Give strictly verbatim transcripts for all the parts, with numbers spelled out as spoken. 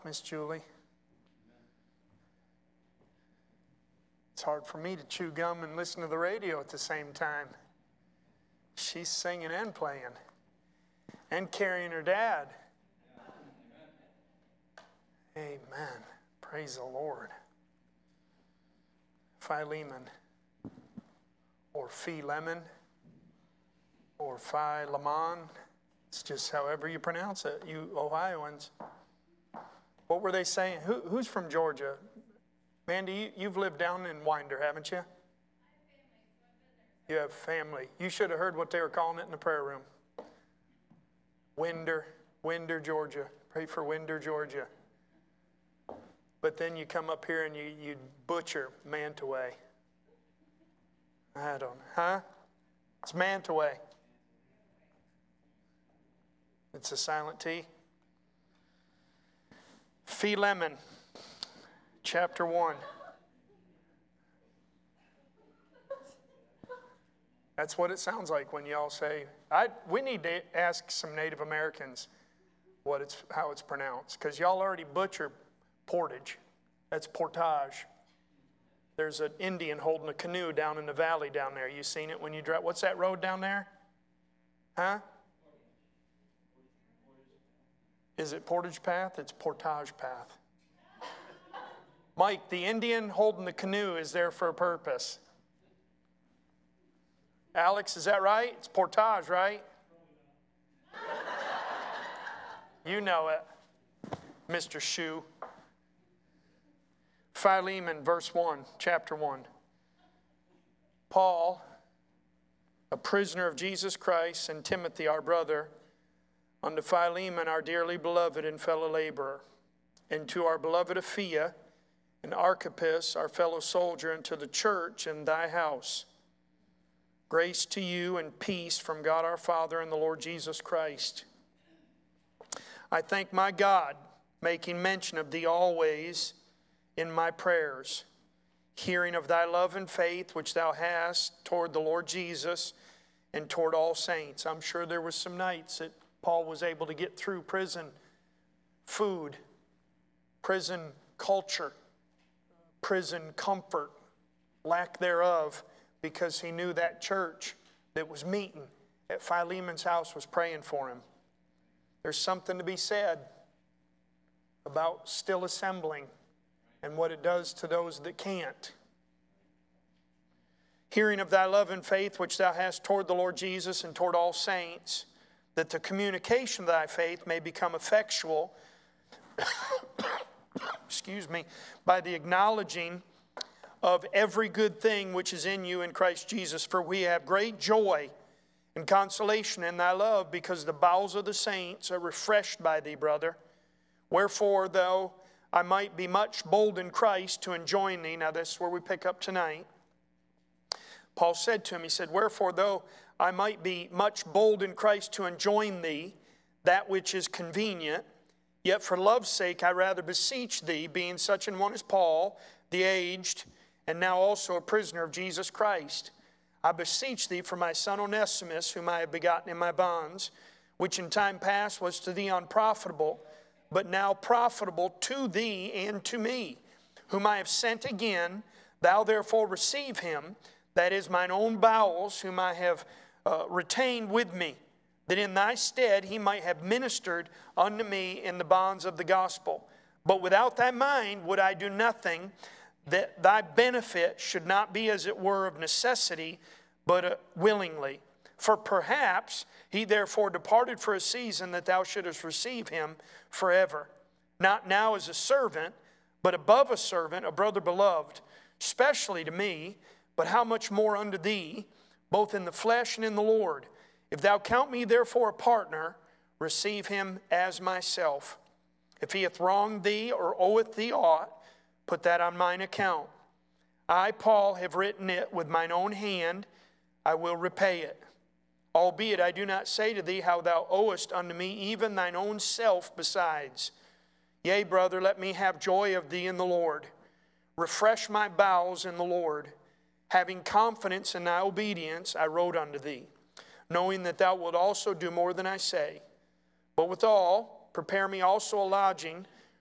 Miss Julie. It's hard for me to chew gum and listen to the radio at the same time. She's singing and playing and carrying her dad. Amen. Praise the Lord. Philemon or Philemon or Philemon. It's just however you pronounce it, you Ohioans. What were they saying? Who, who's from Georgia? Mandy, you, you've lived down in Winder, haven't you? You have family. You should have heard what they were calling it in the prayer room. Winder, Winder, Georgia. Pray for Winder, Georgia. But then you come up here and you, you butcher Mantaway. I don't know. Huh? It's Mantaway. It's a silent T. Philemon, chapter one. That's what it sounds like when y'all say, I, we need to ask some Native Americans what it's, how it's pronounced, because y'all already butcher portage. That's portage. There's an Indian holding a canoe down in the valley down there. You seen it when you drive? What's that road down there? Huh? Is it Portage Path? It's Portage Path. Mike, the Indian holding the canoe is there for a purpose. Alex, is that right? It's Portage, right? You know it, Mister Shoe. Philemon, verse one, chapter one. Paul, a prisoner of Jesus Christ, and Timothy, our brother, unto Philemon, our dearly beloved and fellow laborer, and to our beloved Apphia, and Archippus, our fellow soldier, and to the church in thy house. Grace to you and peace from God our Father and the Lord Jesus Christ. I thank my God, making mention of thee always in my prayers, hearing of thy love and faith which thou hast toward the Lord Jesus and toward all saints. I'm sure there was some nights that Paul was able to get through prison food, prison culture, prison comfort, lack thereof, because he knew that church that was meeting at Philemon's house was praying for him. There's something to be said about still assembling and what it does to those that can't. Hearing of thy love and faith which thou hast toward the Lord Jesus and toward all saints, that the communication of thy faith may become effectual, excuse me, by the acknowledging of every good thing which is in you in Christ Jesus. For we have great joy and consolation in thy love, because the bowels of the saints are refreshed by thee, brother. Wherefore, though I might be much bold in Christ to enjoin thee. Now this is where we pick up tonight. Paul said to him, he said, wherefore, though I might be much bold in Christ to enjoin thee that which is convenient, yet for love's sake I rather beseech thee, being such an one as Paul, the aged, and now also a prisoner of Jesus Christ, I beseech thee for my son Onesimus, whom I have begotten in my bonds, which in time past was to thee unprofitable, but now profitable to thee and to me, whom I have sent again. Thou therefore receive him, that is mine own bowels, whom I have uh, retained with me, that in thy stead he might have ministered unto me in the bonds of the gospel. But without thy mind would I do nothing, that thy benefit should not be as it were of necessity, but uh, willingly. For perhaps he therefore departed for a season, that thou shouldest receive him forever. Not now as a servant, but above a servant, a brother beloved, specially to me, but how much more unto thee, both in the flesh and in the Lord. If thou count me therefore a partner, receive him as myself. If he hath wronged thee or oweth thee aught, put that on mine account. I, Paul, have written it with mine own hand, I will repay it. Albeit I do not say to thee how thou owest unto me even thine own self besides. Yea, brother, let me have joy of thee in the Lord. Refresh my bowels in the Lord. Having confidence in thy obedience, I wrote unto thee, knowing that thou wilt also do more than I say. But withal, prepare me also a lodging,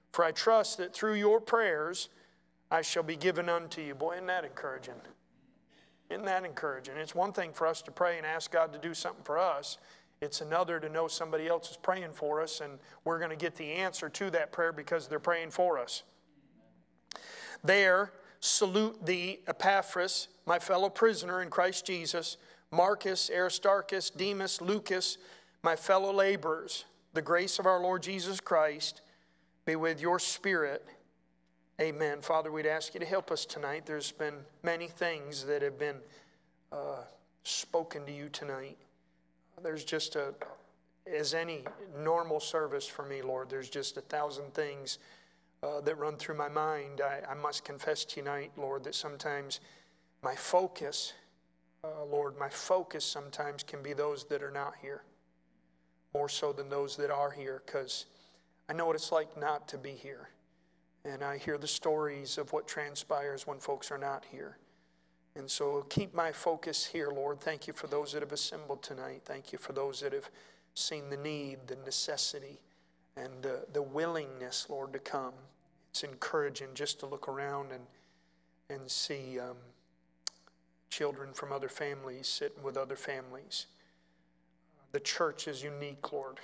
For I trust that through your prayers I shall be given unto you. Boy, isn't that encouraging? Isn't that encouraging? It's one thing for us to pray and ask God to do something for us. It's another to know somebody else is praying for us, and we're going to get the answer to that prayer because they're praying for us. There, salute thee, Epaphras, my fellow prisoner in Christ Jesus, Marcus, Aristarchus, Demas, Lucas, my fellow laborers. The grace of our Lord Jesus Christ be with your spirit. Amen. Father, we'd ask you to help us tonight. There's been many things that have been uh, spoken to you tonight. There's just a, as any normal service for me, Lord, there's just a thousand things uh, that run through my mind. I, I must confess tonight, Lord, that sometimes my focus, uh, Lord, my focus sometimes can be those that are not here, more so than those that are here, because I know what it's like not to be here. And I hear the stories of what transpires when folks are not here. And so keep my focus here, Lord. Thank you for those that have assembled tonight. Thank you for those that have seen the need, the necessity, and uh, the willingness, Lord, to come. It's encouraging just to look around and, and see um, children from other families sitting with other families. The church is unique, Lord.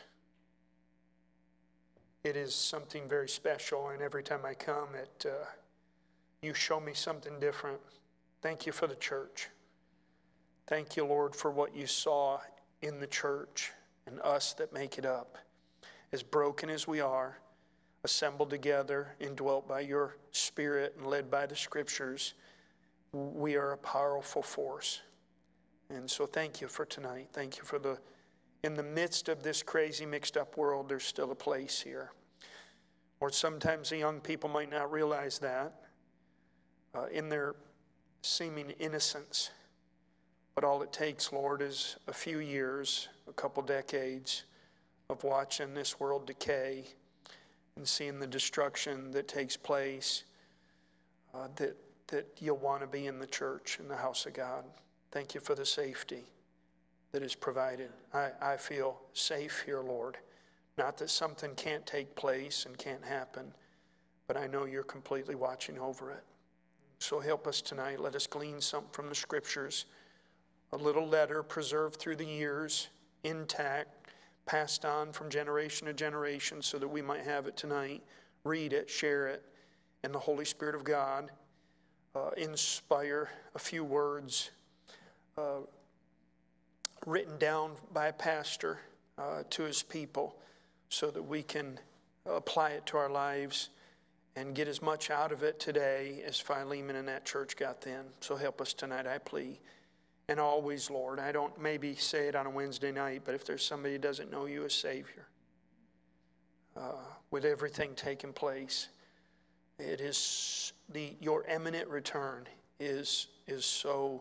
It is something very special, and every time I come, it uh, you show me something different. Thank you for the church. Thank you, Lord, for what you saw in the church and us that make it up. As broken as we are, assembled together, indwelt by your Spirit and led by the Scriptures, we are a powerful force. And so thank you for tonight. Thank you for the in the midst of this crazy mixed up world, there's still a place here. Or sometimes the young people might not realize that uh, in their seeming innocence. But all it takes, Lord, is a few years, a couple decades of watching this world decay and seeing the destruction that takes place, uh, that, that you'll want to be in the church, in the house of God. Thank you for the safety that is provided. I, I feel safe here, Lord. Not that something can't take place and can't happen, but I know you're completely watching over it. So help us tonight. Let us glean something from the Scriptures. A little letter preserved through the years, intact, passed on from generation to generation so that we might have it tonight. Read it, share it, and the Holy Spirit of God uh, inspire a few words uh, written down by a pastor uh, to his people so that we can apply it to our lives and get as much out of it today as Philemon and that church got then. So help us tonight, I plea. And always, Lord, I don't maybe say it on a Wednesday night, but if there's somebody who doesn't know you as Savior, uh, with everything taking place, it is the your imminent return is is so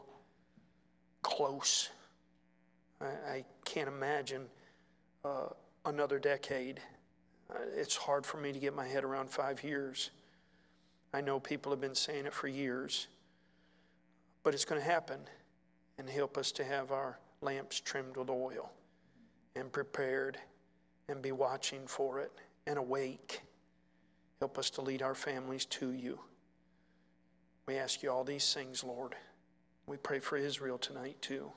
close. I, I can't imagine uh, another decade. Uh, it's hard for me to get my head around five years. I know people have been saying it for years, but it's going to happen. And help us to have our lamps trimmed with oil and prepared and be watching for it and awake. Help us to lead our families to you. We ask you all these things, Lord. We pray for Israel tonight too.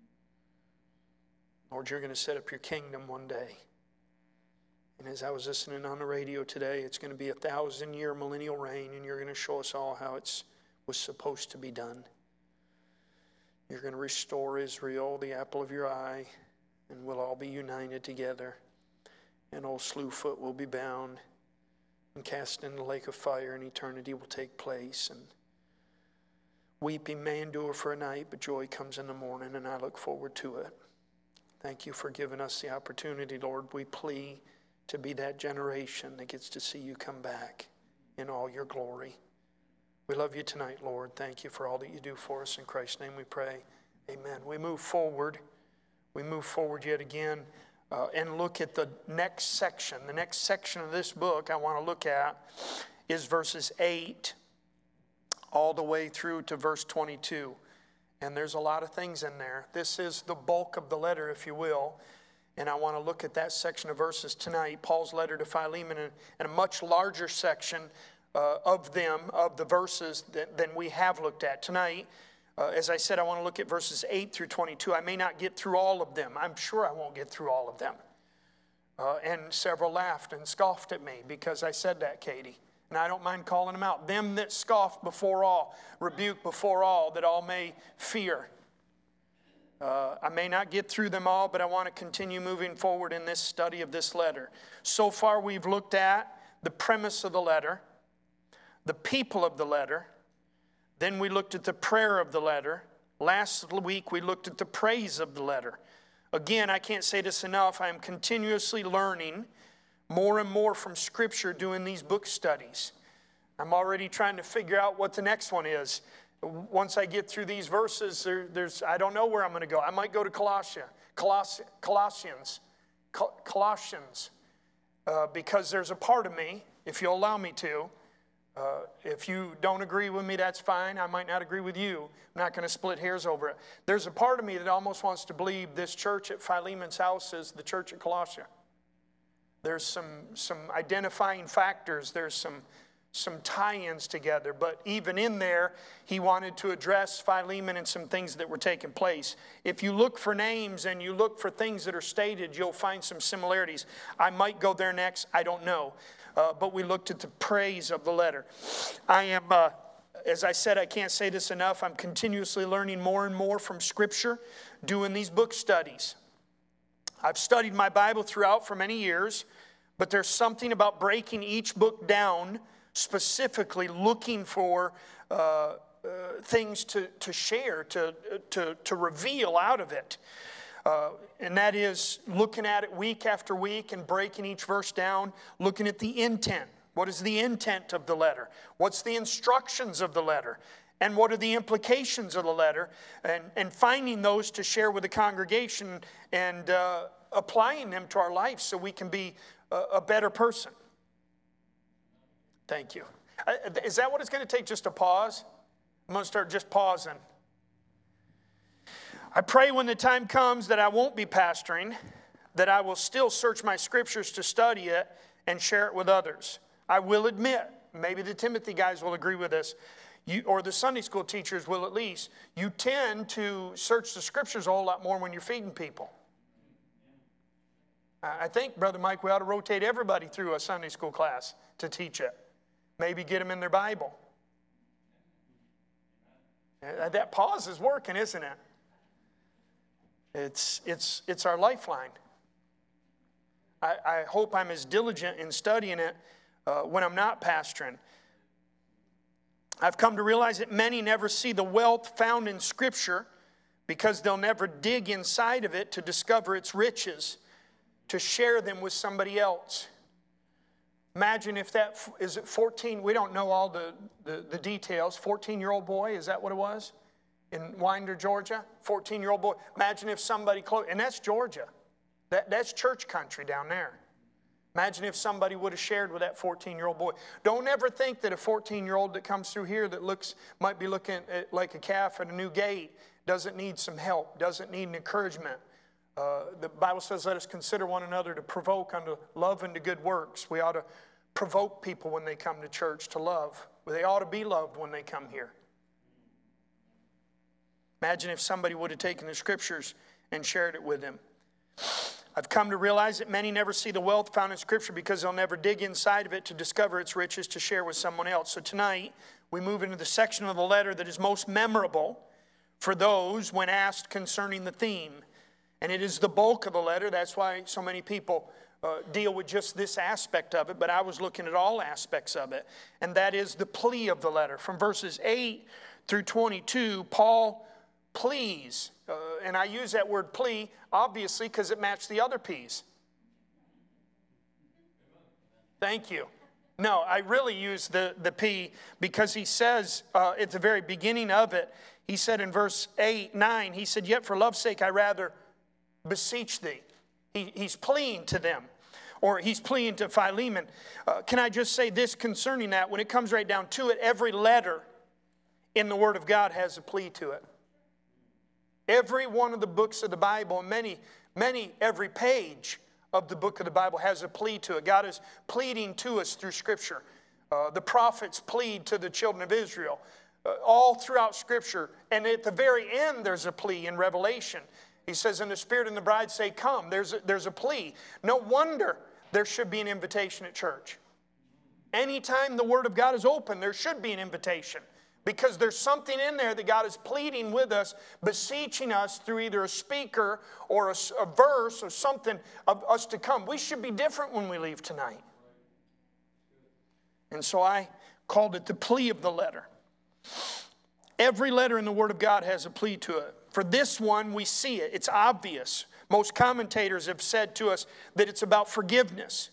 Lord, you're going to set up your kingdom one day. And as I was listening on the radio today, it's going to be a thousand-year millennial reign, and you're going to show us all how it was supposed to be done. You're going to restore Israel, the apple of your eye, and we'll all be united together. And old Slewfoot will be bound and cast in the lake of fire, and eternity will take place. And weeping may endure for a night, but joy comes in the morning, and I look forward to it. Thank you for giving us the opportunity, Lord. We plea to be that generation that gets to see you come back in all your glory. We love you tonight, Lord. Thank you for all that you do for us. In Christ's name we pray. Amen. We move forward. We move forward yet again uh, and look at the next section. The next section of this book I want to look at is verses eight all the way through to verse twenty-two. And there's a lot of things in there. This is the bulk of the letter, if you will. And I want to look at that section of verses tonight, Paul's letter to Philemon, and, and a much larger section uh, of them, of the verses that, than we have looked at tonight. Uh, as I said, I want to look at verses eight through twenty-two. I may not get through all of them. I'm sure I won't get through all of them. Uh, and several laughed and scoffed at me because I said that, Katie. And I don't mind calling them out. Them that scoff before all, rebuke before all, that all may fear. Uh, I may not get through them all, but I want to continue moving forward in this study of this letter. So far, we've looked at the premise of the letter, the people of the letter. Then we looked at the prayer of the letter. Last week, we looked at the praise of the letter. Again, I can't say this enough. I am continuously learning more and more from Scripture doing these book studies. I'm already trying to figure out what the next one is. Once I get through these verses, there, there's I don't know where I'm going to go. I might go to Colossia, Coloss, Colossians, Col- Colossians, uh, because there's a part of me, if you'll allow me to. Uh, if you don't agree with me, that's fine. I might not agree with you. I'm not going to split hairs over it. There's a part of me that almost wants to believe this church at Philemon's house is the church at Colossia. There's some some identifying factors. There's some some tie-ins together. But even in there, he wanted to address Philemon and some things that were taking place. If you look for names and you look for things that are stated, you'll find some similarities. I might go there next. I don't know. Uh, but we looked at the praise of the letter. I am, uh, as I said, I can't say this enough. I'm continuously learning more and more from Scripture, doing these book studies. I've studied my Bible throughout for many years, but there's something about breaking each book down, specifically looking for uh, uh, things to, to share, to, to, to reveal out of it. Uh, and that is looking at it week after week and breaking each verse down, looking at the intent. What is the intent of the letter? What's the instructions of the letter? And what are the implications of the letter? And, and finding those to share with the congregation and uh, applying them to our life so we can be a, a better person. Thank you. Uh, is that what it's going to take, just a pause? I'm going to start just pausing. I pray when the time comes that I won't be pastoring, that I will still search my Scriptures to study it and share it with others. I will admit, maybe the Timothy guys will agree with this, you, or the Sunday school teachers will at least, you tend to search the Scriptures a whole lot more when you're feeding people. I think, Brother Mike, we ought to rotate everybody through a Sunday school class to teach it. Maybe get them in their Bible. That pause is working, isn't it? It's, it's, it's our lifeline. I, I hope I'm as diligent in studying it uh, when I'm not pastoring. I've come to realize that many never see the wealth found in Scripture because they'll never dig inside of it to discover its riches, to share them with somebody else. Imagine if that, is it fourteen, we don't know all the, the, the details, fourteen-year-old boy, is that what it was? In Winder, Georgia, fourteen-year-old boy. Imagine if somebody close, and that's Georgia. That, that's church country down there. Imagine if somebody would have shared with that fourteen-year-old boy. Don't ever think that a fourteen-year-old that comes through here that looks might be looking at, like a calf at a new gate doesn't need some help, doesn't need an encouragement. Uh, the Bible says, let us consider one another to provoke unto love and to good works. We ought to provoke people when they come to church to love. They ought to be loved when they come here. Imagine if somebody would have taken the Scriptures and shared it with them. I've come to realize that many never see the wealth found in Scripture because they'll never dig inside of it to discover its riches to share with someone else. So tonight, we move into the section of the letter that is most memorable for those when asked concerning the theme. And it is the bulk of the letter. That's why so many people uh, deal with just this aspect of it. But I was looking at all aspects of it. And that is the plea of the letter. From verses eight through twenty-two, Paul please, uh, and I use that word plea, obviously, because it matched the other P's. Thank you. No, I really use the, the P because he says uh, at the very beginning of it, he said in verse eight, nine, he said, yet for love's sake I rather beseech thee. He, he's pleading to them, or he's pleading to Philemon. Uh, can I just say this concerning that? When it comes right down to it, every letter in the Word of God has a plea to it. Every one of the books of the Bible, and many, Many, every page of the book of the Bible has a plea to it. God is pleading to us through Scripture. Uh, the prophets plead to the children of Israel. Uh, all throughout Scripture. And at the very end, there's a plea in Revelation. He says, and the Spirit and the bride say, come. There's a, there's a plea. No wonder there should be an invitation at church. Anytime the Word of God is open, there should be an invitation. Because there's something in there that God is pleading with us, beseeching us through either a speaker or a, a verse or something of us to come. We should be different when we leave tonight. And so I called it the plea of the letter. Every letter in the Word of God has a plea to it. For this one, we see it. It's obvious. Most commentators have said to us that it's about forgiveness.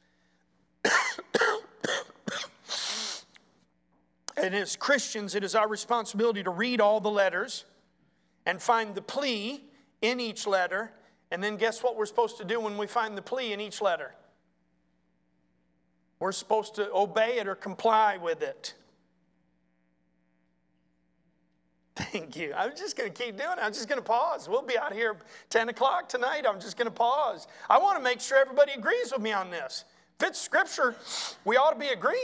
And as Christians, it is our responsibility to read all the letters and find the plea in each letter. And then guess what we're supposed to do when we find the plea in each letter? We're supposed to obey it or comply with it. Thank you. I'm just going to keep doing it. I'm just going to pause. We'll be out here ten o'clock tonight. I'm just going to pause. I want to make sure everybody agrees with me on this. If it's Scripture, we ought to be agreeing.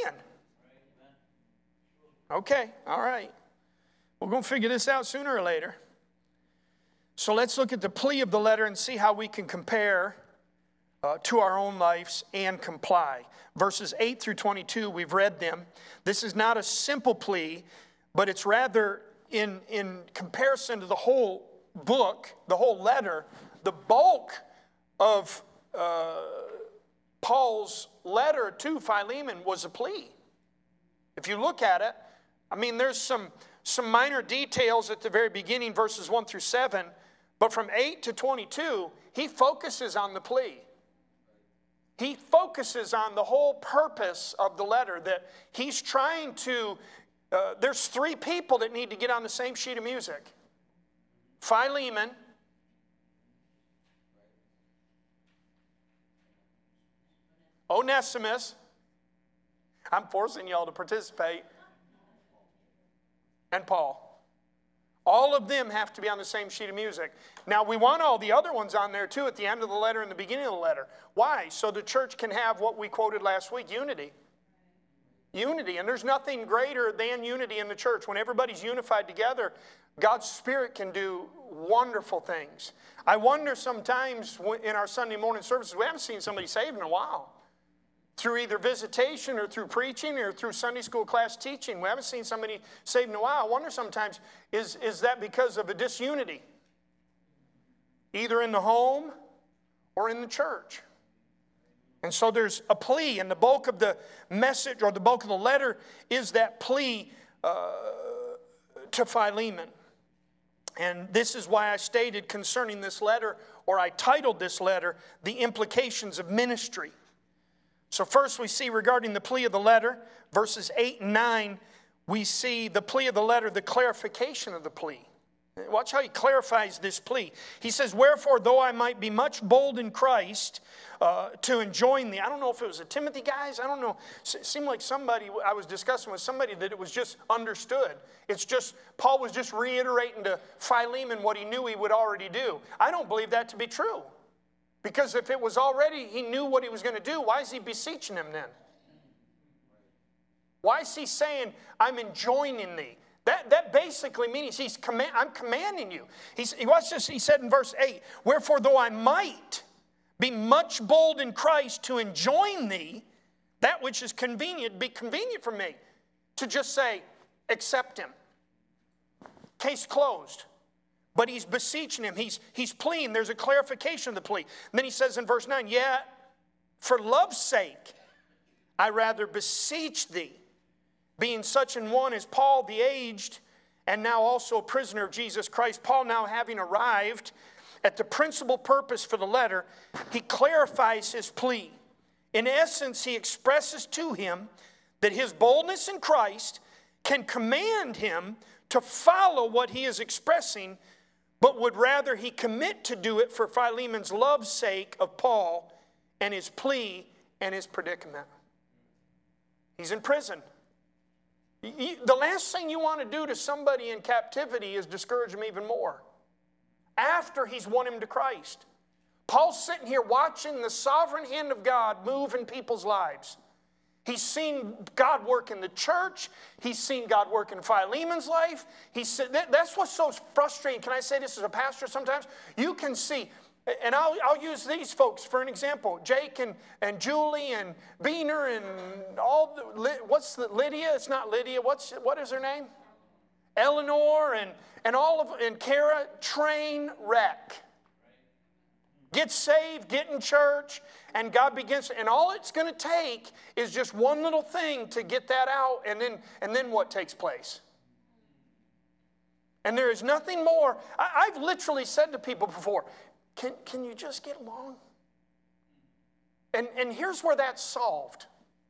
Okay, all right. We're going to figure this out sooner or later. So let's look at the plea of the letter and see how we can compare uh, to our own lives and comply. Verses eight through twenty-two, we've read them. This is not a simple plea, but it's rather in, in comparison to the whole book, the whole letter, the bulk of uh, Paul's letter to Philemon was a plea. If you look at it, I mean, there's some, some minor details at the very beginning, verses one through seven, but from eight to twenty-two, he focuses on the plea. He focuses on the whole purpose of the letter, that he's trying to, uh, there's three people that need to get on the same sheet of music. Philemon, Onesimus, I'm forcing y'all to participate, and Paul. All of them have to be on the same sheet of music. Now, we want all the other ones on there too at the end of the letter and the beginning of the letter. Why? So the church can have what we quoted last week, unity. Unity. And there's nothing greater than unity in the church. When everybody's unified together, God's Spirit can do wonderful things. I wonder sometimes in our Sunday morning services, we haven't seen somebody saved in a while. Through either visitation or through preaching or through Sunday school class teaching. We haven't seen somebody saved in a while. I wonder sometimes, is, is that because of a disunity? Either in the home or in the church. And so there's a plea, and the bulk of the message or the bulk of the letter is that plea uh, to Philemon. And this is why I stated concerning this letter, or I titled this letter, The Implications of Ministry. So first we see regarding the plea of the letter, verses eight and nine, we see the plea of the letter, the clarification of the plea. Watch how he clarifies this plea. He says, wherefore, though I might be much bold in Christ uh, to enjoin thee. I don't know if it was a Timothy, guys. I don't know. It seemed like somebody, I was discussing with somebody that it was just understood. It's just, Paul was just reiterating to Philemon what he knew he would already do. I don't believe that to be true. Because if it was already, he knew what he was going to do, why is he beseeching him then? Why is he saying, I'm enjoining thee? That, that basically means he's command, I'm commanding you. He's, he, watch this, he said in verse eight, wherefore though I might be much bold in Christ to enjoin thee, that which is convenient, be convenient for me, to just say, accept him. Case closed. But he's beseeching him. He's, he's pleading. There's a clarification of the plea. And then he says in verse nine, yet for love's sake, I rather beseech thee, being such an one as Paul the aged, and now also a prisoner of Jesus Christ. Paul now having arrived at the principal purpose for the letter, he clarifies his plea. In essence, he expresses to him that his boldness in Christ can command him to follow what he is expressing, but would rather he commit to do it for Philemon's love's sake of Paul and his plea and his predicament. He's in prison. The last thing you want to do to somebody in captivity is discourage him even more. After he's won him to Christ. Paul's sitting here watching the sovereign hand of God move in people's lives. He's seen God work in the church. He's seen God work in Philemon's life. He said that, that's what's so frustrating. Can I say this as a pastor sometimes? You can see, and I'll, I'll use these folks for an example. Jake and, and Julie and Beener and all the, what's the, Lydia? It's not Lydia. What's, what is her name? Eleanor and, and all of, and Kara, train wreck. Get saved, get in church, and God begins, and all it's going to take is just one little thing to get that out, and then, and then what takes place? And there is nothing more. I, I've literally said to people before, can, can you just get along? And, and here's where that's solved.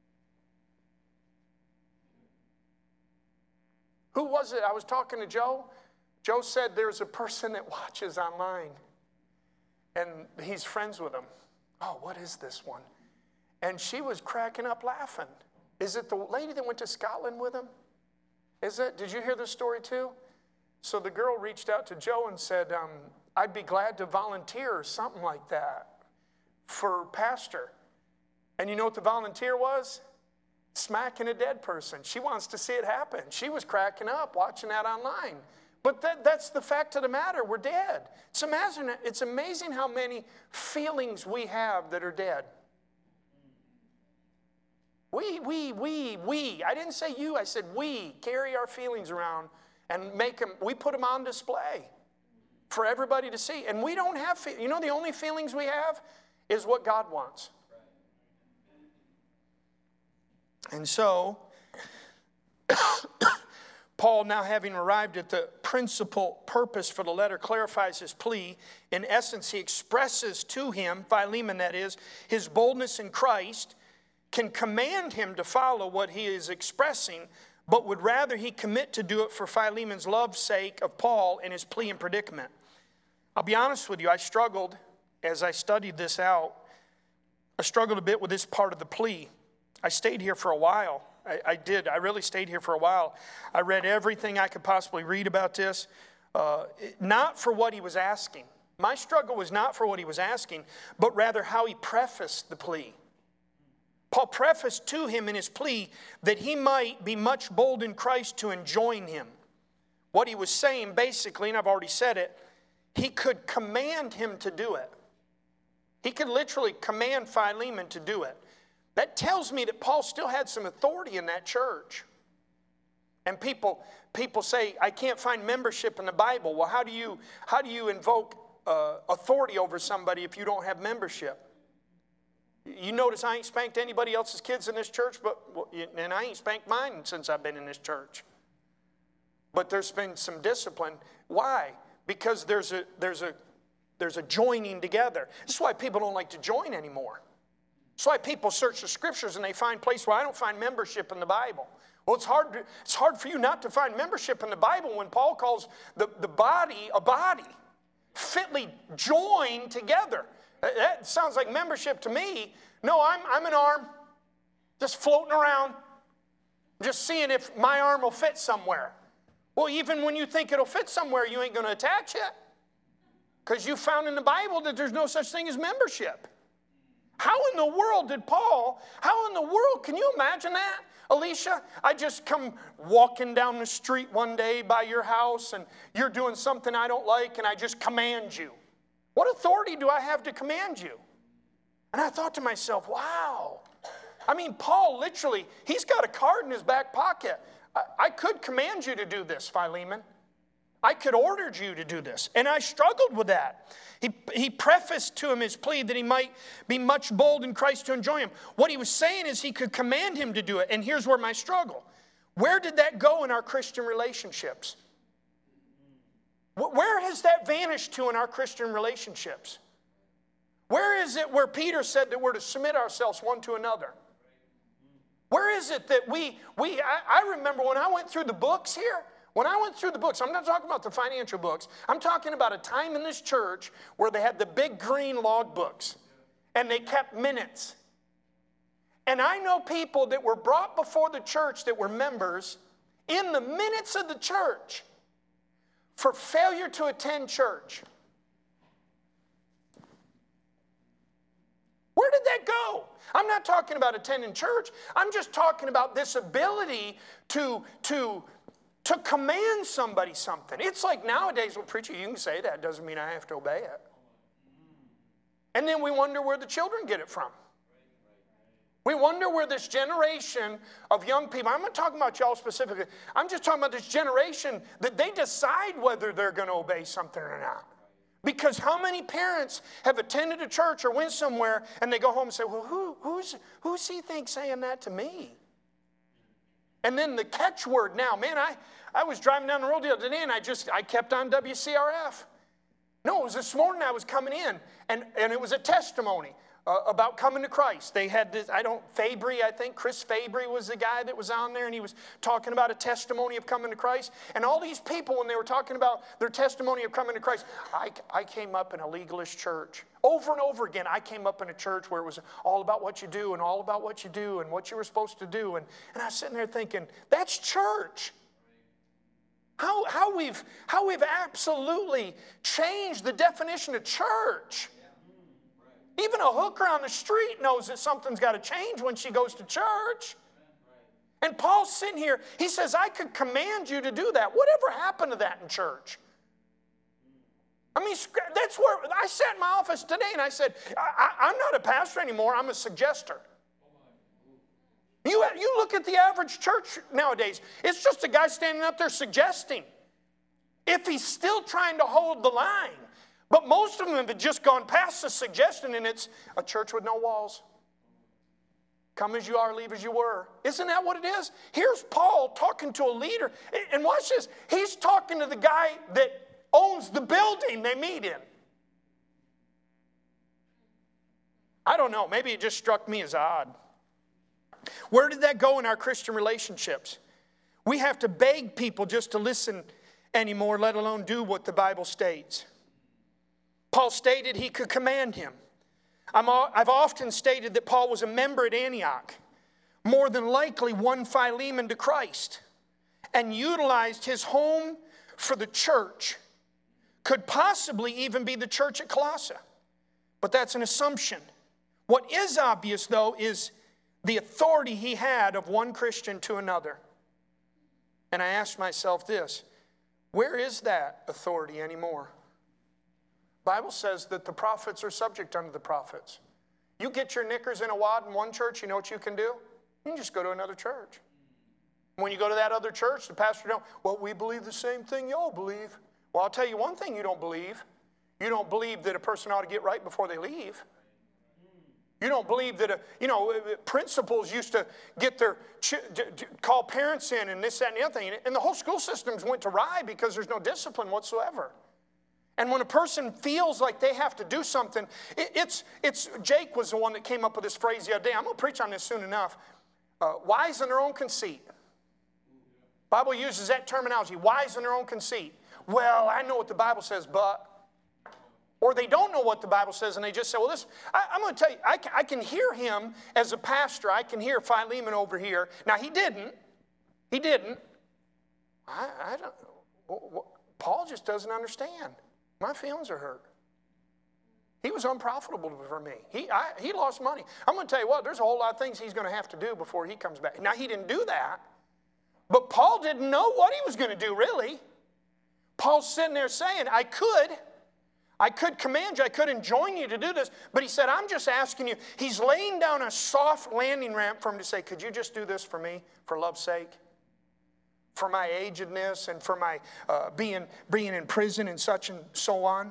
Who was it? I was talking to Joe. Joe said there's a person that watches online. And he's friends with him. Oh, what is this one? And she was cracking up laughing. Is it the lady that went to Scotland with him? Is it? Did you hear this story too? So the girl reached out to Joe and said, um, I'd be glad to volunteer or something like that for pastor. And you know what the volunteer was? Smacking a dead person. She wants to see it happen. She was cracking up watching that online. But that, that's the fact of the matter. We're dead. It's amazing, it's amazing how many feelings we have that are dead. We, we, we, we. I didn't say you. I said we carry our feelings around and make them, we put them on display for everybody to see. And we don't have, you know, the only feelings we have is what God wants. And so, Paul, now having arrived at the principal purpose for the letter, clarifies his plea. In essence, he expresses to him, Philemon that is, his boldness in Christ, can command him to follow what he is expressing, but would rather he commit to do it for Philemon's love's sake of Paul and his plea and predicament. I'll be honest with you, I struggled as I studied this out. I struggled a bit with this part of the plea. I stayed here for a while. I, I did. I really stayed here for a while. I read everything I could possibly read about this, uh, not for what he was asking. My struggle was not for what he was asking, but rather how he prefaced the plea. Paul prefaced to him in his plea that he might be much bold in Christ to enjoin him. What he was saying basically, and I've already said it, he could command him to do it. He could literally command Philemon to do it. That tells me that Paul still had some authority in that church. And people, people say, I can't find membership in the Bible. Well, how do you, how do you invoke uh, authority over somebody if you don't have membership? You notice I ain't spanked anybody else's kids in this church, but and I ain't spanked mine since I've been in this church. But there's been some discipline. Why? Because there's a, there's a, there's a joining together. This is why people don't like to join anymore. That's why people search the scriptures and they find places where I don't find membership in the Bible. Well, it's hard, to, it's hard for you not to find membership in the Bible when Paul calls the, the body a body, fitly joined together. That sounds like membership to me. No, I'm, I'm an arm just floating around, just seeing if my arm will fit somewhere. Well, even when you think it'll fit somewhere, you ain't going to attach it because you found in the Bible that there's no such thing as membership. How in the world did Paul, how in the world, can you imagine that? Alicia, I just come walking down the street one day by your house and you're doing something I don't like and I just command you. What authority do I have to command you? And I thought to myself, wow. I mean, Paul literally, he's got a card in his back pocket. I, I could command you to do this, Philemon. I could order you to do this. And I struggled with that. He, he prefaced to him his plea that he might be much bold in Christ to enjoy him. What he was saying is he could command him to do it. And here's where my struggle. Where did that go in our Christian relationships? Where has that vanished to in our Christian relationships? Where is it where Peter said that we're to submit ourselves one to another? Where is it that we, we I, I remember when I went through the books here, when I went through the books, I'm not talking about the financial books. I'm talking about a time in this church where they had the big green log books and they kept minutes. And I know people that were brought before the church that were members in the minutes of the church for failure to attend church. Where did that go? I'm not talking about attending church. I'm just talking about this ability to, to, to command somebody something. It's like nowadays, well, preacher, you can say that. Doesn't mean I have to obey it. And then we wonder where the children get it from. We wonder where this generation of young people, I'm not talking about y'all specifically, I'm just talking about this generation that they decide whether they're going to obey something or not. Because how many parents have attended a church or went somewhere and they go home and say, well, who, who's, who's he think saying that to me? And then the catchword now, man, I, I was driving down the road the other day and I just, I kept on W C R F. No, it was this morning I was coming in and, and it was a testimony. Uh, about coming to Christ. They had this, I don't, Fabry, I think, Chris Fabry was the guy that was on there, and he was talking about a testimony of coming to Christ. And all these people, when they were talking about their testimony of coming to Christ, I, I came up in a legalist church. Over and over again, I came up in a church where it was all about what you do and all about what you do and what you were supposed to do. And, and I was sitting there thinking, that's church. How, how, we've, how we've absolutely changed the definition of church. Even a hooker on the street knows that something's got to change when she goes to church. And Paul's sitting here. He says, I could command you to do that. Whatever happened to that in church? I mean, that's where I sat in my office today and I said, I, I, I'm not a pastor anymore. I'm a suggester. You, you look at the average church nowadays. It's just a guy standing up there suggesting. If he's still trying to hold the line. But most of them have just gone past the suggestion, and it's a church with no walls. Come as you are, leave as you were. Isn't that what it is? Here's Paul talking to a leader. And watch this. He's talking to the guy that owns the building they meet in. I don't know. Maybe it just struck me as odd. Where did that go in our Christian relationships? We have to beg people just to listen anymore, let alone do what the Bible states. Paul stated he could command him. I'm, I've often stated that Paul was a member at Antioch, more than likely won Philemon to Christ, and utilized his home for the church. Could possibly even be the church at Colossae, but that's an assumption. What is obvious, though, is the authority he had of one Christian to another. And I asked myself this, where is that authority anymore? The Bible says that the prophets are subject unto the prophets. You get your knickers in a wad in one church, you know what you can do? You can just go to another church. When you go to that other church, the pastor don't, well, we believe the same thing y'all believe. Well, I'll tell you one thing you don't believe. You don't believe that a person ought to get right before they leave. You don't believe that, a, you know, principals used to get their, ch- d- d- call parents in and this, that, and the other thing. And the whole school systems went to rye because there's no discipline whatsoever. And when a person feels like they have to do something, it, it's, it's, Jake was the one that came up with this phrase the other day. I'm going to preach on this soon enough. Uh, wise in their own conceit. Bible uses that terminology, wise in their own conceit. Well, I know what the Bible says, but. Or they don't know what the Bible says and they just say, well, listen, I, I'm going to tell you, I, I can hear him as a pastor. I can hear Philemon over here. Now, he didn't. He didn't. I, I don't, well, Paul just doesn't understand. My feelings are hurt. He was unprofitable for me. He, I, he lost money. I'm going to tell you what, there's a whole lot of things he's going to have to do before he comes back. Now, he didn't do that. But Paul didn't know what he was going to do, really. Paul's sitting there saying, I could. I could command you. I could enjoin you to do this. But he said, I'm just asking you. He's laying down a soft landing ramp for him to say, could you just do this for me, for love's sake? For my agedness and for my uh, being, being in prison and such and so on.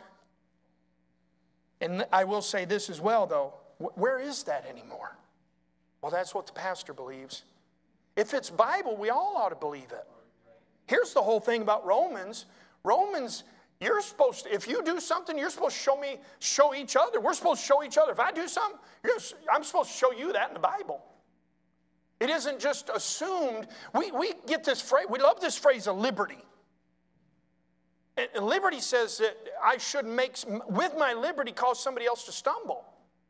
And I will say this as well, though. Where is that anymore? Well, that's what the pastor believes. If it's Bible, we all ought to believe it. Here's the whole thing about Romans. Romans, you're supposed to, if you do something, you're supposed to show me, show each other. We're supposed to show each other. If I do something, you're, I'm supposed to show you that in the Bible. It isn't just assumed. We, we get this phrase, we love this phrase of liberty. And liberty says that I should make, with my liberty, cause somebody else to stumble.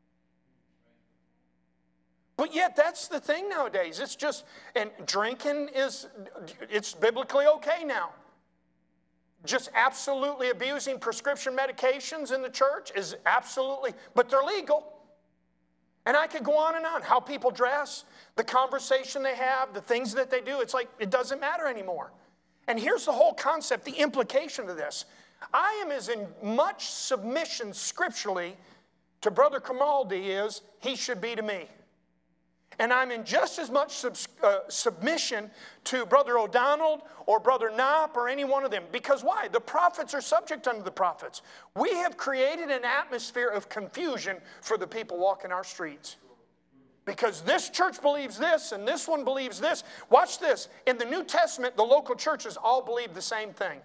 But yet that's the thing nowadays. It's just, and drinking is, it's biblically okay now. Just absolutely abusing prescription medications in the church is absolutely, but they're legal. And I could go on and on. How people dress, the conversation they have, the things that they do. It's like it doesn't matter anymore. And here's the whole concept, the implication of this. I am as in much submission scripturally to Brother Camaldi as he should be to me. And I'm in just as much sub, uh, submission to Brother O'Donnell or Brother Knopp or any one of them. Because why? The prophets are subject unto the prophets. We have created an atmosphere of confusion for the people walking our streets. Because this church believes this and this one believes this. Watch this. In the New Testament, the local churches all believe the same thing.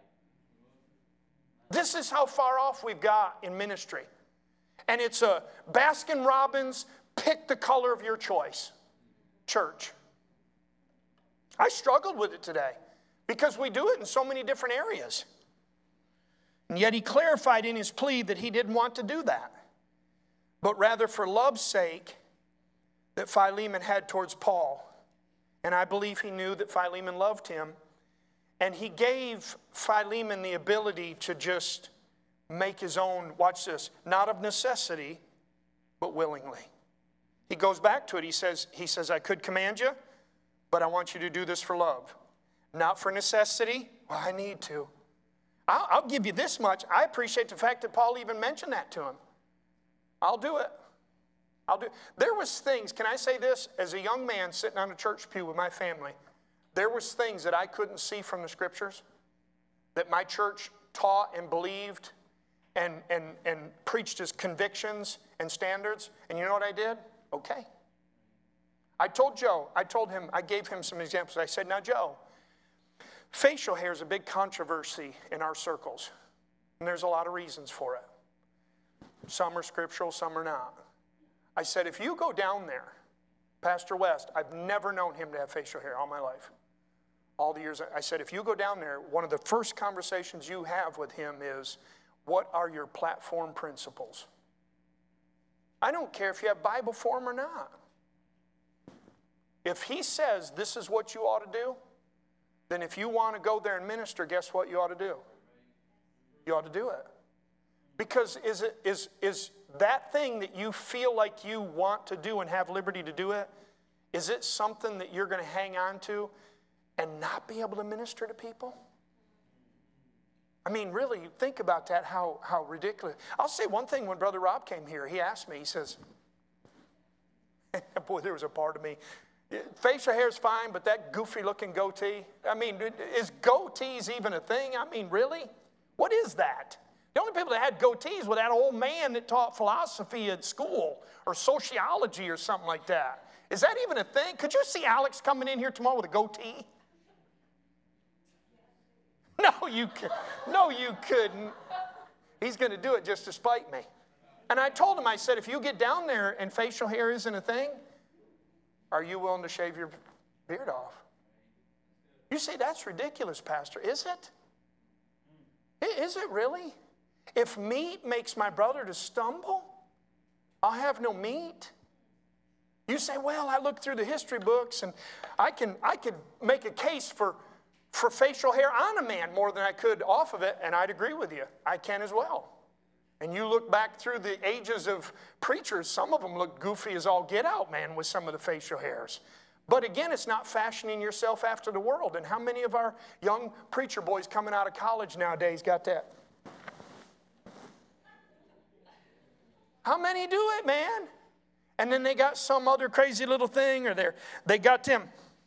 This is how far off we've got in ministry. And it's a Baskin-Robbins, pick the color of your choice church. I struggled with it today because we do it in so many different areas. And yet he clarified in his plea that he didn't want to do that, but rather for love's sake that Philemon had towards Paul. And I believe he knew that Philemon loved him. And he gave Philemon the ability to just make his own, watch this, not of necessity, but willingly. He goes back to it. He says, he says, I could command you, but I want you to do this for love. Not for necessity. Well, I need to. I'll, I'll give you this much. I appreciate the fact that Paul even mentioned that to him. I'll do it. I'll do it. There was things, can I say this? As a young man sitting on a church pew with my family, there was things that I couldn't see from the scriptures that my church taught and believed and, and, and preached as convictions and standards. And you know what I did? Okay. I told Joe, I told him, I gave him some examples. I said, now, Joe, facial hair is a big controversy in our circles. And there's a lot of reasons for it. Some are scriptural, some are not. I said, if you go down there, Pastor West, I've never known him to have facial hair all my life. All the years, I said, if you go down there, one of the first conversations you have with him is, what are your platform principles? I don't care if you have Bible for him or not. If he says this is what you ought to do, then if you want to go there and minister, guess what you ought to do? You ought to do it. Because is it is is that thing that you feel like you want to do and have liberty to do it, is it something that you're going to hang on to and not be able to minister to people? I mean, really, think about that, how, how ridiculous. I'll say one thing. When Brother Rob came here, he asked me, he says, boy, there was a part of me. Facial hair is fine, but that goofy-looking goatee, I mean, is goatees even a thing? I mean, really? What is that? The only people that had goatees were that old man that taught philosophy at school or sociology or something like that. Is that even a thing? Could you see Alex coming in here tomorrow with a goatee? No, you could. No, you couldn't. He's going to do it just to spite me. And I told him, I said, if you get down there and facial hair isn't a thing, are you willing to shave your beard off? You say, that's ridiculous, Pastor. Is it? Is it really? If meat makes my brother to stumble, I'll have no meat. You say, well, I look through the history books and I can I could make a case for, for facial hair on a man more than I could off of it, and I'd agree with you. I can as well. And you look back through the ages of preachers, some of them look goofy as all get out, man, with some of the facial hairs. But again, it's not fashioning yourself after the world. And how many of our young preacher boys coming out of college nowadays got that? How many do it, man? And then they got some other crazy little thing, or they're, they got them.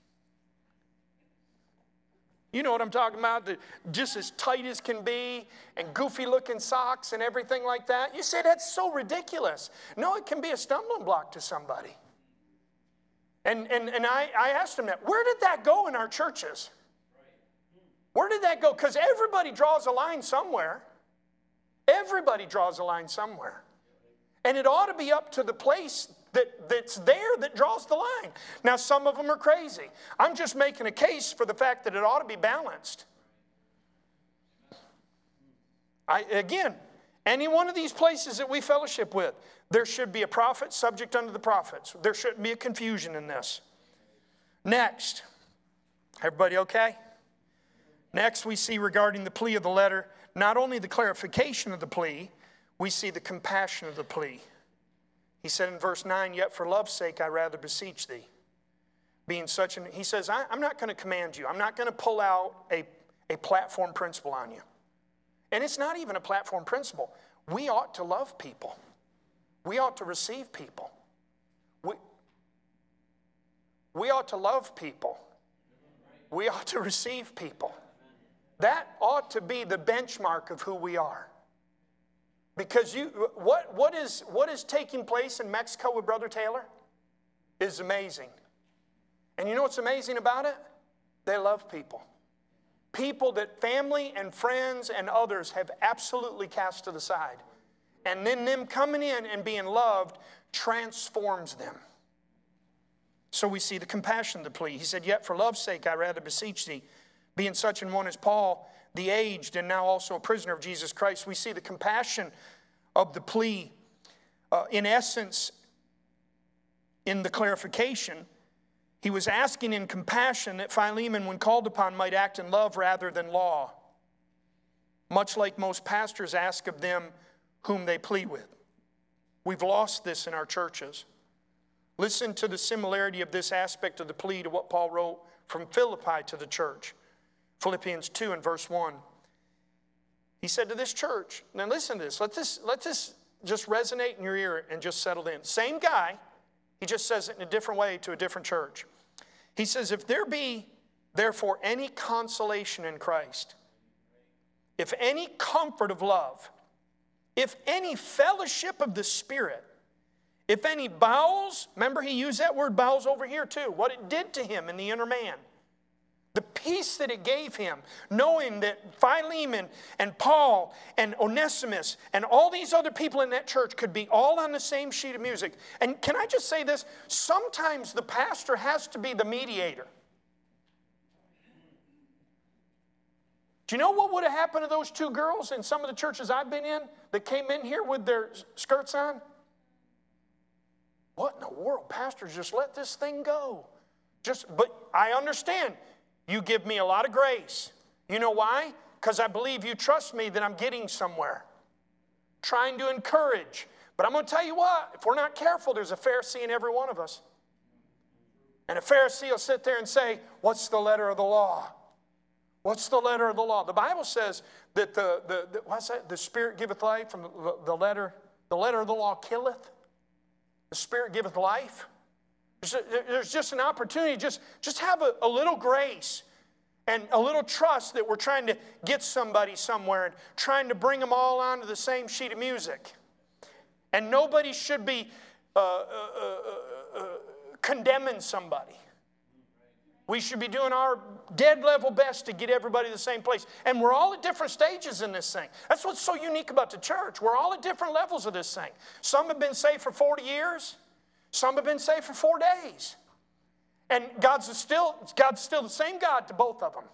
You know what I'm talking about? The, just as tight as can be, and goofy looking socks and everything like that. You say that's so ridiculous. No, it can be a stumbling block to somebody. And, and, and I, I asked him that. Where did that go in our churches? Where did that go? Because everybody draws a line somewhere. Everybody draws a line somewhere. And it ought to be up to the place that, that's there that draws the line. Now, some of them are crazy. I'm just making a case for the fact that it ought to be balanced. I, again, any one of these places that we fellowship with, there should be a prophet subject unto the prophets. There shouldn't be a confusion in this. Next. Everybody okay? Next, we see regarding the plea of the letter, not only the clarification of the plea, we see the compassion of the plea. He said in verse nine, yet for love's sake I rather beseech thee. Being such an, he says, I, I'm not going to command you. I'm not going to pull out a, a platform principle on you. And it's not even a platform principle. We ought to love people. We ought to receive people. We, we ought to love people. We ought to receive people. That ought to be the benchmark of who we are. Because you, what, what, is, what is taking place in Mexico with Brother Taylor is amazing. And you know what's amazing about it? They love people. People that family and friends and others have absolutely cast to the side. And then them coming in and being loved transforms them. So we see the compassion, the plea. He said, yet for love's sake I rather beseech thee, being such an one as Paul, the aged and now also a prisoner of Jesus Christ. We see the compassion of the plea. Uh, in essence, in the clarification, he was asking in compassion that Philemon, when called upon, might act in love rather than law, much like most pastors ask of them whom they plead with. We've lost this in our churches. Listen to the similarity of this aspect of the plea to what Paul wrote from Philippi to the church. Philippians two and verse one. He said to this church, now listen to this, let this, let this just resonate in your ear and just settle in. Same guy, he just says it in a different way to a different church. He says, if there be therefore any consolation in Christ, if any comfort of love, if any fellowship of the Spirit, if any bowels, remember he used that word bowels over here too, what it did to him in the inner man. The peace that it gave him, knowing that Philemon and Paul and Onesimus and all these other people in that church could be all on the same sheet of music. And can I just say this? Sometimes the pastor has to be the mediator. Do you know what would have happened to those two girls in some of the churches I've been in that came in here with their skirts on? What in the world? Pastors, just let this thing go. Just, but I understand. You give me a lot of grace. You know why? Because I believe you trust me that I'm getting somewhere. Trying to encourage. But I'm going to tell you what, if we're not careful, there's a Pharisee in every one of us. And a Pharisee will sit there and say, what's the letter of the law? What's the letter of the law? The Bible says that the, the, the what's that? The Spirit giveth life, and the, the letter, the letter of the law killeth. The Spirit giveth life. There's just an opportunity, just, just have a, a little grace and a little trust that we're trying to get somebody somewhere and trying to bring them all onto the same sheet of music. And nobody should be uh, uh, uh, uh, condemning somebody. We should be doing our dead level best to get everybody to the same place. And we're all at different stages in this thing. That's what's so unique about the church. We're all at different levels of this thing. Some have been saved for forty years. Some have been saved for four days. And God's still, God's still the same God to both of them.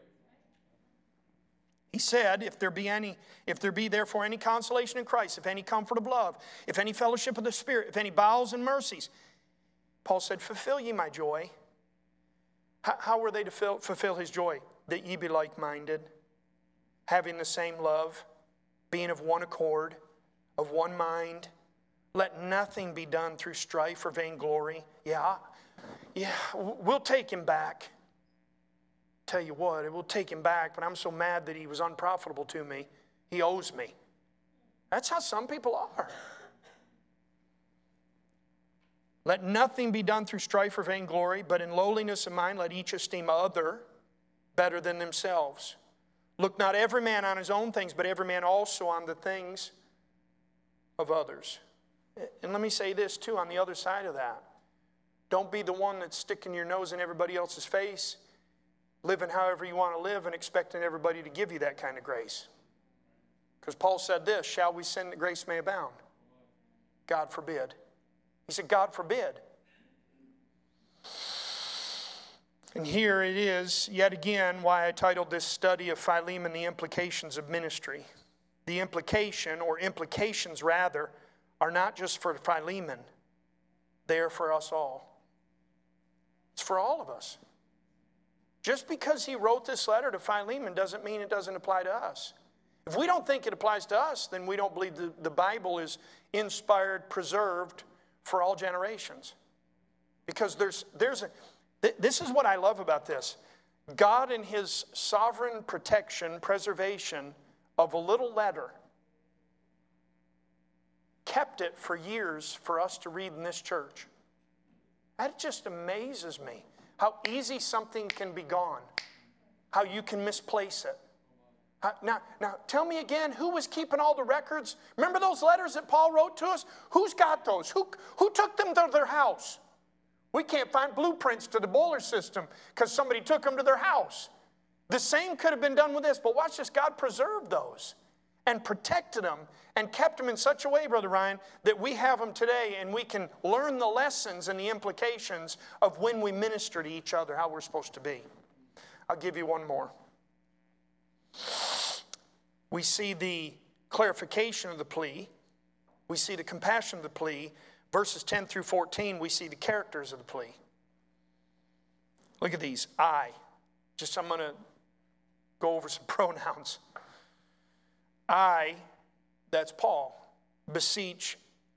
He said, if there be any, if there be therefore any consolation in Christ, if any comfort of love, if any fellowship of the Spirit, if any bowels and mercies, Paul said, fulfill ye my joy. How, how were they to fill, fulfill his joy? That ye be like-minded, having the same love, being of one accord, of one mind. Let nothing be done through strife or vainglory. Yeah, yeah, we'll take him back. Tell you what, it will take him back, but I'm so mad that he was unprofitable to me. He owes me. That's how some people are. Let nothing be done through strife or vainglory, but in lowliness of mind let each esteem other better than themselves. Look not every man on his own things, but every man also on the things of others. And let me say this too on the other side of that. Don't be the one that's sticking your nose in everybody else's face, living however you want to live and expecting everybody to give you that kind of grace. Because Paul said this, shall we sin that grace may abound? God forbid. He said, God forbid. And here it is, yet again, why I titled this study of Philemon, The Implications of Ministry. The implication, or implications rather, are not just for Philemon. They are for us all. It's for all of us. Just because he wrote this letter to Philemon doesn't mean it doesn't apply to us. If we don't think it applies to us, then we don't believe the, the Bible is inspired, preserved, for all generations. Because there's, there's a, th- this is what I love about this. God in his sovereign protection, preservation of a little letter, kept it for years for us to read in this church. That just amazes me. How easy something can be gone. How you can misplace it. How, now, now, tell me again, who was keeping all the records? Remember those letters that Paul wrote to us? Who's got those? Who, who took them to their house? We can't find blueprints to the boiler system because somebody took them to their house. The same could have been done with this, but watch this. God preserved those and protected them and kept them in such a way, Brother Ryan, that we have them today and we can learn the lessons and the implications of when we minister to each other, how we're supposed to be. I'll give you one more. We see the clarification of the plea. We see the compassion of the plea. Verses ten through fourteen, we see the characters of the plea. Look at these. I. Just I'm going to go over some pronouns. I, that's Paul, beseech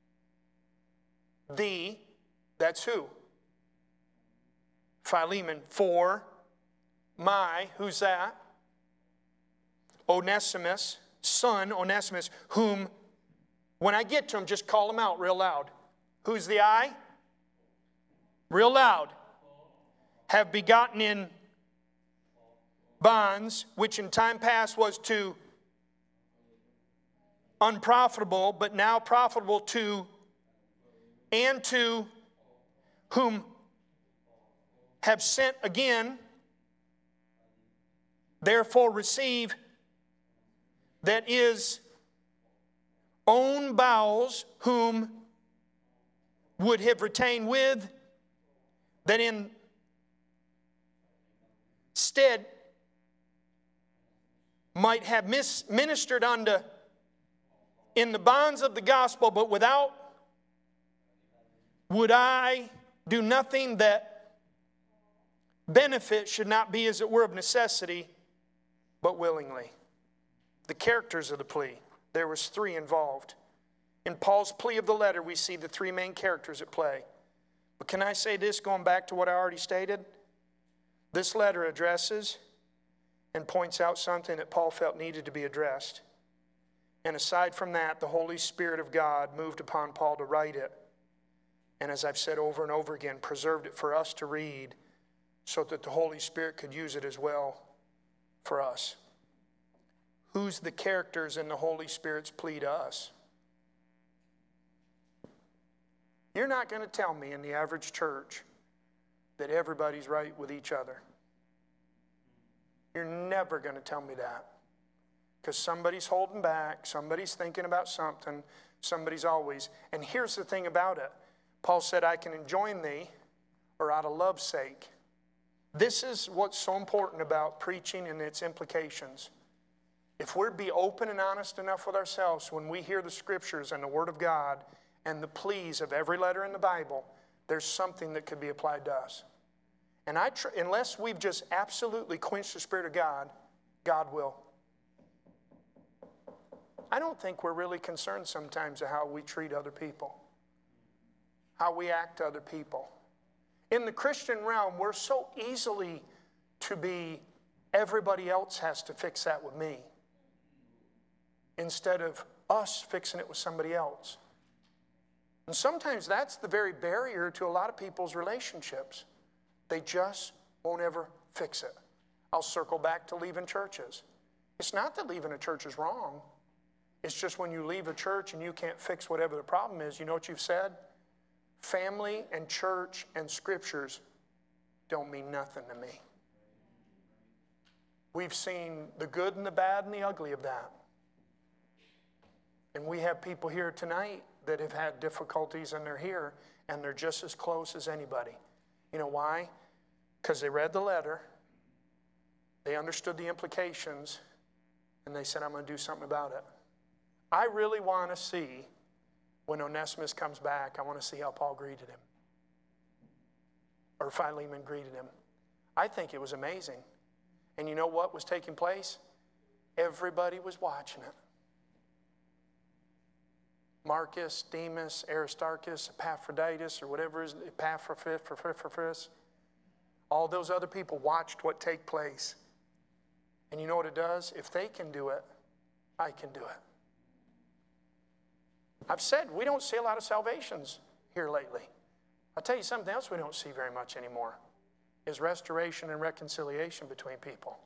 thee, that's who? Philemon, for my, who's that? Onesimus, son Onesimus, whom, when I get to him, just call him out real loud. Who's the I? Real loud. Have begotten in bonds, which in time past was to unprofitable, but now profitable to, and to whom have sent again, therefore receive, that is, own bowels, whom would have retained with, that in stead might have mis- ministered unto in the bonds of the gospel, but without would I do nothing that benefit should not be as it were of necessity, but willingly. The characters of the plea. There was three involved. In Paul's plea of the letter, we see the three main characters at play. But can I say this, going back to what I already stated? This letter addresses and points out something that Paul felt needed to be addressed. And aside from that, the Holy Spirit of God moved upon Paul to write it. And as I've said over and over again, preserved it for us to read so that the Holy Spirit could use it as well for us. Who's the characters in the Holy Spirit's plea to us? You're not going to tell me in the average church that everybody's right with each other. You're never going to tell me that. Because somebody's holding back, somebody's thinking about something, somebody's always. And here's the thing about it. Paul said, I can enjoin thee, or out of love's sake. This is what's so important about preaching and its implications. If we'd be open and honest enough with ourselves when we hear the scriptures and the Word of God and the pleas of every letter in the Bible, there's something that could be applied to us. And I, tr- unless we've just absolutely quenched the Spirit of God, God will. I don't think we're really concerned sometimes of how we treat other people, how we act to other people. In the Christian realm, we're so easily to be, everybody else has to fix that with me, instead of us fixing it with somebody else. And sometimes that's the very barrier to a lot of people's relationships. They just won't ever fix it. I'll circle back to leaving churches. It's not that leaving a church is wrong. It's just when you leave a church and you can't fix whatever the problem is, you know what you've said? Family and church and scriptures don't mean nothing to me. We've seen the good and the bad and the ugly of that. And we have people here tonight that have had difficulties and they're here and they're just as close as anybody. You know why? Because they read the letter, they understood the implications, and they said, I'm going to do something about it. I really want to see, when Onesimus comes back, I want to see how Paul greeted him. Or Philemon greeted him. I think it was amazing. And you know what was taking place? Everybody was watching it. Marcus, Demas, Aristarchus, Epaphroditus, or whatever it is, Epaphras, all those other people watched what take place. And you know what it does? If they can do it, I can do it. I've said we don't see a lot of salvations here lately. I'll tell you something else we don't see very much anymore is restoration and reconciliation between people.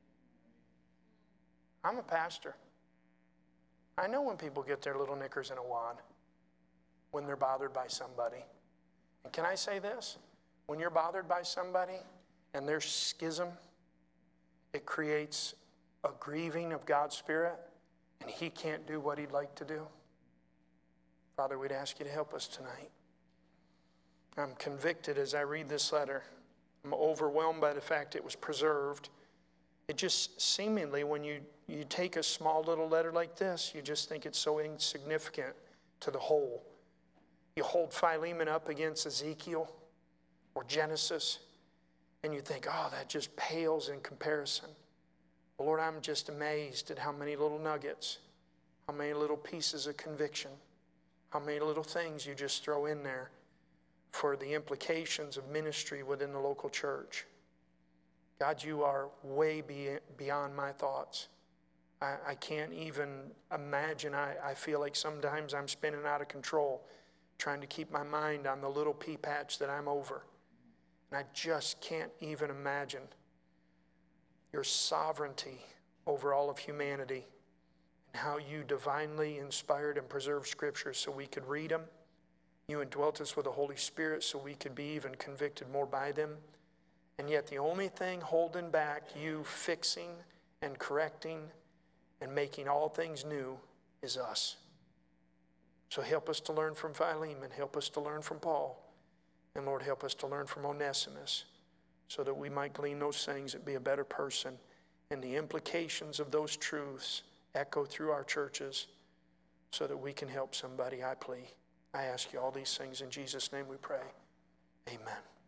I'm a pastor. I know when people get their little knickers in a wad, when they're bothered by somebody. And can I say this? When you're bothered by somebody and there's schism, it creates a grieving of God's Spirit, and He can't do what He'd like to do. Father, we'd ask you to help us tonight. I'm convicted as I read this letter. I'm overwhelmed by the fact it was preserved. It just seemingly, when you, you take a small little letter like this, you just think it's so insignificant to the whole. You hold Philemon up against Ezekiel or Genesis, and you think, oh, that just pales in comparison. Well, Lord, I'm just amazed at how many little nuggets, how many little pieces of conviction, how many little things you just throw in there for the implications of ministry within the local church. God, you are way be, beyond my thoughts. I, I can't even imagine. I, I feel like sometimes I'm spinning out of control, trying to keep my mind on the little pea patch that I'm over. And I just can't even imagine your sovereignty over all of humanity and how you divinely inspired and preserved Scripture so we could read them. You indwelt us with the Holy Spirit so we could be even convicted more by them. And yet the only thing holding back you fixing and correcting and making all things new is us. So help us to learn from Philemon. Help us to learn from Paul. And Lord, help us to learn from Onesimus so that we might glean those things and be a better person. And the implications of those truths echo through our churches so that we can help somebody, I plea. I ask you all these things in Jesus' name we pray. Amen.